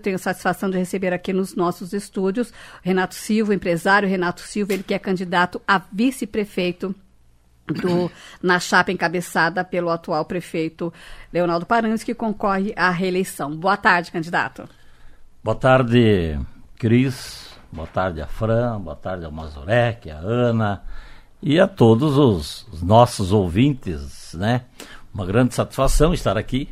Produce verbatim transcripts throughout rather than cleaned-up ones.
tenho a satisfação de receber aqui nos nossos estúdios Renato Silva, empresário Renato Silva, ele que é candidato a vice-prefeito do, na chapa encabeçada pelo atual prefeito Leonardo Paranhos, que concorre à reeleição. Boa tarde, candidato. Boa tarde, Cris. Boa tarde a Fran, boa tarde ao Mazurek, a Ana e a todos os, os nossos ouvintes, né? Uma grande satisfação estar aqui,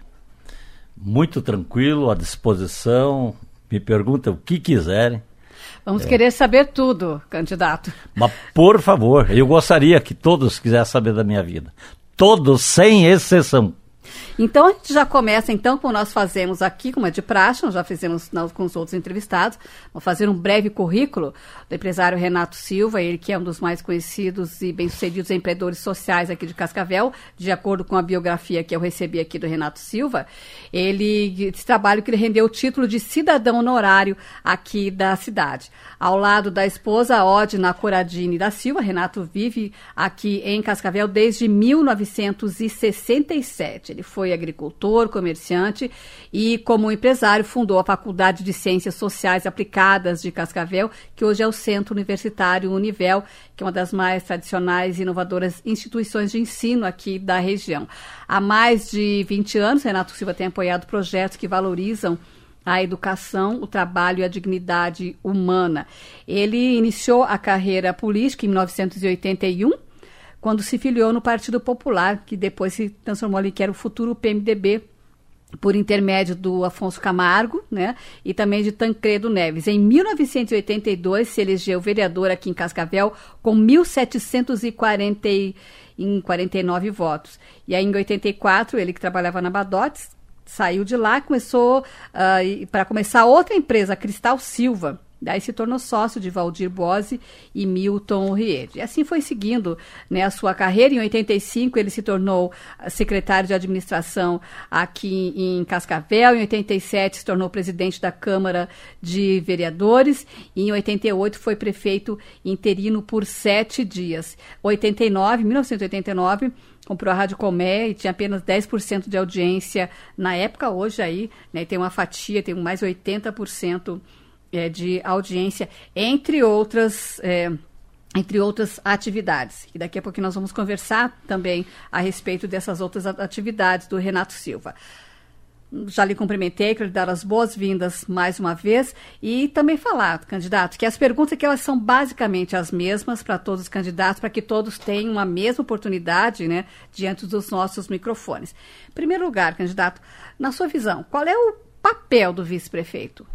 muito tranquilo, à disposição, me perguntem o que quiserem. Vamos é. querer saber tudo, candidato. Mas, por favor, eu gostaria que todos quisessem saber da minha vida. Todos, sem exceção. Então, a gente já começa, então, como nós fazemos aqui, como é de praxe, nós já fizemos nós, com os outros entrevistados, vamos fazer um breve currículo do empresário Renato Silva, ele que é um dos mais conhecidos e bem-sucedidos empreendedores sociais aqui de Cascavel, de acordo com a biografia que eu recebi aqui do Renato Silva. Ele, esse trabalho que ele rendeu o título de cidadão honorário aqui da cidade. Ao lado da esposa, Odna Coradini da Silva, Renato vive aqui em Cascavel desde mil novecentos e sessenta e sete. Ele foi agricultor, comerciante e, como empresário, fundou a Faculdade de Ciências Sociais Aplicadas de Cascavel, que hoje é o Centro Universitário Univel, que é uma das mais tradicionais e inovadoras instituições de ensino aqui da região. Há mais de vinte anos, Renato Silva tem apoiado projetos que valorizam a educação, o trabalho e a dignidade humana. Ele iniciou a carreira política em mil novecentos e oitenta e um, quando se filiou no Partido Popular, que depois se transformou ali, que era o futuro P M D B, por intermédio do Afonso Camargo, né, e também de Tancredo Neves. Em mil novecentos e oitenta e dois, se elegeu vereador aqui em Cascavel com mil setecentos e quarenta e nove votos. E aí, em oitenta e quatro, ele que trabalhava na Badotes, saiu de lá e começou, uh, para começar outra empresa, a Cristal Silva. Daí se tornou sócio de Valdir Bose e Milton Riede. E assim foi seguindo, né, a sua carreira. Em oitenta e cinco ele se tornou secretário de administração aqui em Cascavel. Em oitenta e sete se tornou presidente da Câmara de Vereadores. E em oitenta e oito foi prefeito interino por sete dias. oitenta e nove, mil novecentos e oitenta e nove... comprou a Rádio Comé e tinha apenas dez por cento de audiência na época. Hoje aí, né, tem uma fatia, tem mais oitenta por cento é, de audiência, entre outras, é, entre outras atividades. E daqui a pouco nós vamos conversar também a respeito dessas outras atividades do Renato Silva. Já lhe cumprimentei, quero lhe dar as boas-vindas mais uma vez e também falar, candidato, que as perguntas que elas são basicamente as mesmas para todos os candidatos, para que todos tenham a mesma oportunidade, né, diante dos nossos microfones. Em primeiro lugar, candidato, na sua visão, qual é o papel do vice-prefeito?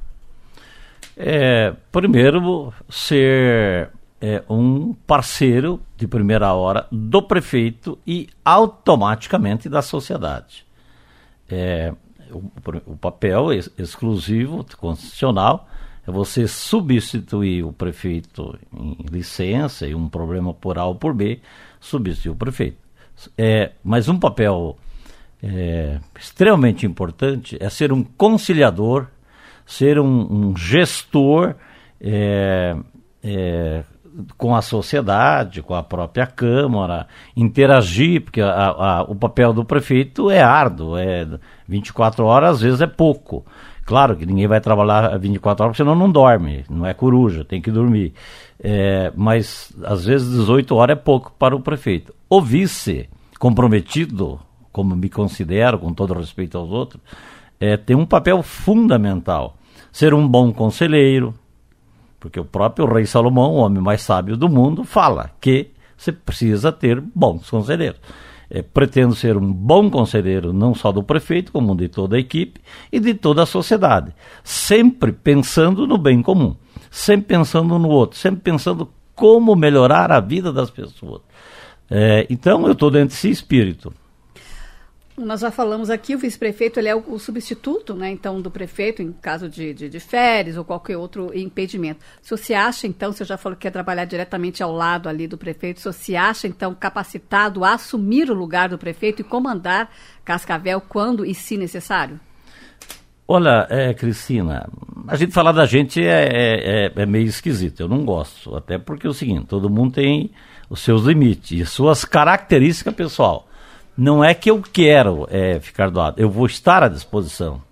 É, primeiro, ser é, um parceiro de primeira hora do prefeito e automaticamente da sociedade. É... O, o papel ex- exclusivo, constitucional, é você substituir o prefeito em licença e um problema por A ou por B, substituir o prefeito. É, mas um papel é, extremamente importante é ser um conciliador, ser um, um gestor é, é, com a sociedade, com a própria Câmara, interagir, porque a, a, o papel do prefeito é árduo, é vinte e quatro horas, às vezes é pouco. Claro que ninguém vai trabalhar vinte e quatro horas, senão não dorme, não é coruja, tem que dormir. É, mas, às vezes, dezoito horas é pouco para o prefeito. O vice, comprometido, como me considero, com todo respeito aos outros, é, tem um papel fundamental. Ser um bom conselheiro, porque o próprio rei Salomão, o homem mais sábio do mundo, fala que você precisa ter bons conselheiros. É, pretendo ser um bom conselheiro, não só do prefeito, como de toda a equipe e de toda a sociedade. Sempre pensando no bem comum, sempre pensando no outro, sempre pensando como melhorar a vida das pessoas. É, então, eu estou dentro desse espírito. Nós já falamos aqui, o vice-prefeito ele é o, o substituto, né, então, do prefeito em caso de, de, de férias ou qualquer outro impedimento. O senhor se acha, então, você já falou que quer trabalhar diretamente ao lado ali do prefeito, o senhor se acha, então, capacitado a assumir o lugar do prefeito e comandar Cascavel quando e se necessário? Olha, é, Cristina, a gente falar da gente é, é, é meio esquisito, eu não gosto, até porque é o seguinte, todo mundo tem os seus limites e suas características pessoal. Não é que eu quero é, ficar do lado, eu vou estar à disposição.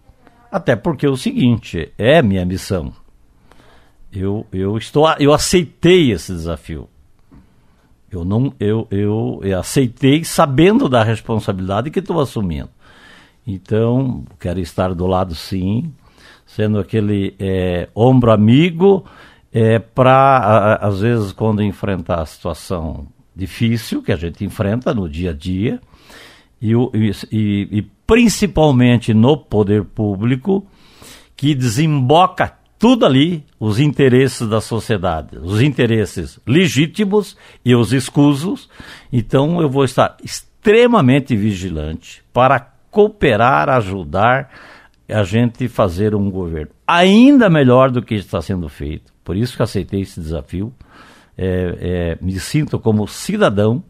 Até porque é o seguinte, é minha missão. Eu, eu, estou, eu aceitei esse desafio. Eu, não, eu, eu, eu aceitei sabendo da responsabilidade que estou assumindo. Então, quero estar do lado, sim, sendo aquele é, ombro amigo, é, para, às vezes, quando enfrentar a situação difícil que a gente enfrenta no dia a dia, e, e, e principalmente no poder público, que desemboca tudo ali, os interesses da sociedade, os interesses legítimos e os escusos. Então eu vou estar extremamente vigilante para cooperar, ajudar a gente fazer um governo ainda melhor do que está sendo feito. Por isso que aceitei esse desafio. É, é, me sinto como cidadão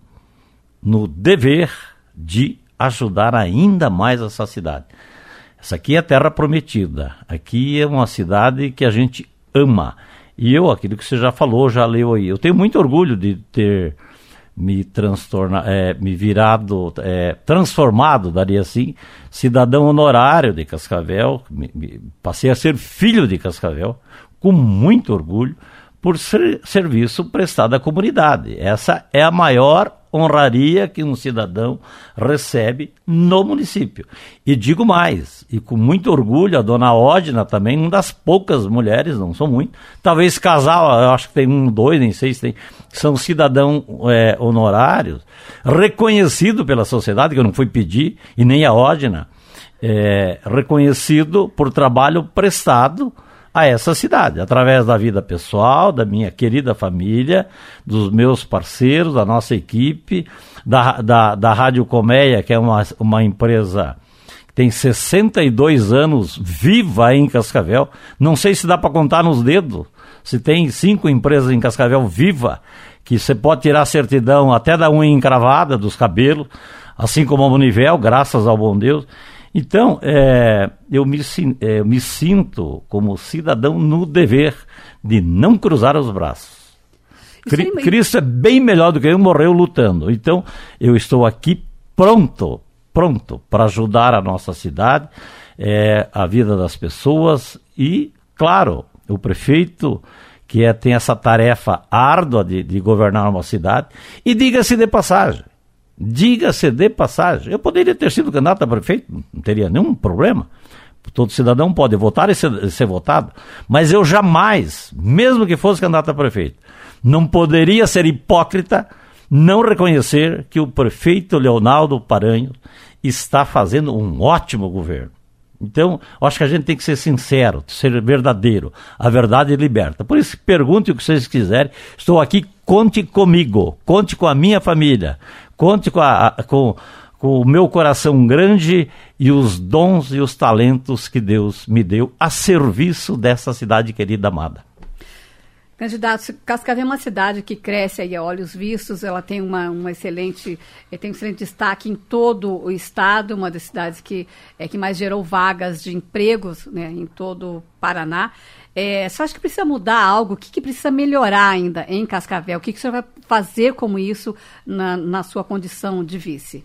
no dever de ajudar ainda mais essa cidade. Essa aqui é a terra prometida. Aqui é uma cidade que a gente ama. E eu, aquilo que você já falou, já leu aí. Eu tenho muito orgulho de ter me transtornado, é, me virado, é, transformado, daria assim, cidadão honorário de Cascavel. Me, me, passei a ser filho de Cascavel, com muito orgulho, por ser, serviço prestado à comunidade. Essa é a maior honraria que um cidadão recebe no município. E digo mais, e com muito orgulho, a dona Odna também, uma das poucas mulheres, não são muitas, talvez casal, eu acho que tem um, dois, nem sei se tem, são cidadãos é, honorários, reconhecido pela sociedade, que eu não fui pedir, e nem a Odna, é, reconhecido por trabalho prestado a essa cidade, através da vida pessoal, da minha querida família, dos meus parceiros, da nossa equipe, da, da, da Rádio Colmeia, que é uma, uma empresa que tem sessenta e dois anos, viva em Cascavel. Não sei se dá para contar nos dedos, se tem cinco empresas em Cascavel viva, que você pode tirar a certidão até da unha encravada, dos cabelos, assim como a Univel, graças ao bom Deus. Então, é, eu me, é, me sinto como cidadão no dever de não cruzar os braços. Cri, Cristo é bem melhor do que eu, morreu lutando. Então, eu estou aqui pronto, pronto para ajudar a nossa cidade, é, a vida das pessoas e, claro, o prefeito que é, tem essa tarefa árdua de, de governar uma cidade. E diga-se de passagem, Diga-se de passagem, eu poderia ter sido candidato a prefeito, não teria nenhum problema. Todo cidadão pode votar e ser, ser votado, mas eu jamais, mesmo que fosse candidato a prefeito, não poderia ser hipócrita não reconhecer que o prefeito Leonardo Paranhos está fazendo um ótimo governo. Então, acho que a gente tem que ser sincero, ser verdadeiro. A verdade liberta. Por isso, pergunte o que vocês quiserem. Estou aqui, conte comigo, conte com a minha família, conte com, a, com, com o meu coração grande e os dons e os talentos que Deus me deu a serviço dessa cidade querida, amada. Candidato, Cascavel é uma cidade que cresce aí a olhos vistos, ela tem uma, uma excelente, tem um excelente destaque em todo o estado, uma das cidades que, é, que mais gerou vagas de empregos, né, em todo o Paraná. É, você acha que precisa mudar algo? O que, que precisa melhorar ainda em Cascavel? O que, que o senhor vai fazer como isso na, na sua condição de vice?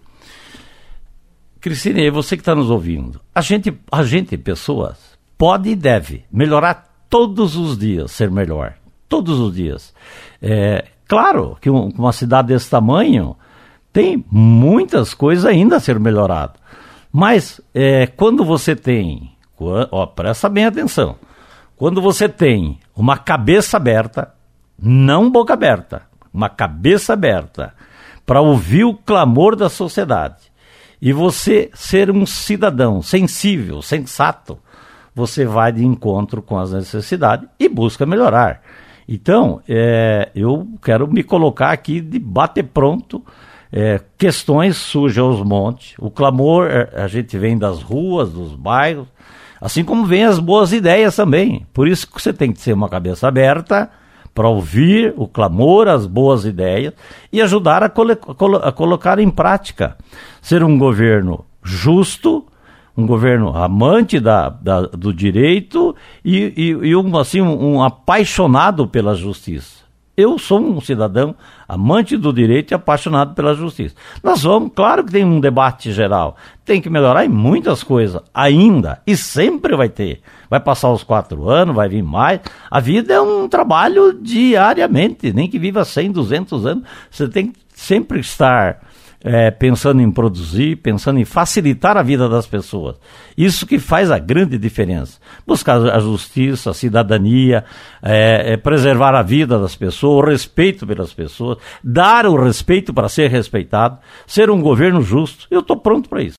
Cristine, você que está nos ouvindo, a gente, a gente, pessoas, pode e deve melhorar todos os dias, ser melhor. Todos os dias. É, claro que um, uma cidade desse tamanho tem muitas coisas ainda a ser melhorado. Mas é, quando você tem, ó, presta bem atenção, quando você tem uma cabeça aberta, não boca aberta, uma cabeça aberta, para ouvir o clamor da sociedade, e você ser um cidadão sensível, sensato, você vai de encontro com as necessidades e busca melhorar. Então, é, eu quero me colocar aqui de bater pronto, é, questões surgem aos montes, o clamor a gente vem das ruas, dos bairros, assim como vem as boas ideias também. Por isso que você tem que ter uma cabeça aberta para ouvir o clamor, as boas ideias e ajudar a, colo- a colocar em prática. Ser um governo justo, um governo amante da, da, do direito e, e, e um, assim, um, um apaixonado pela justiça. Eu sou um cidadão amante do direito e apaixonado pela justiça. Nós vamos, claro que tem um debate geral, tem que melhorar em muitas coisas ainda, e sempre vai ter. Vai passar os quatro anos, vai vir mais. A vida é um trabalho diariamente, nem que viva cem, duzentos anos. Você tem que sempre estar é, pensando em produzir, pensando em facilitar a vida das pessoas. Isso que faz a grande diferença. Buscar a justiça, a cidadania, é, é preservar a vida das pessoas, o respeito pelas pessoas, dar o respeito para ser respeitado, ser um governo justo. Eu estou pronto para isso.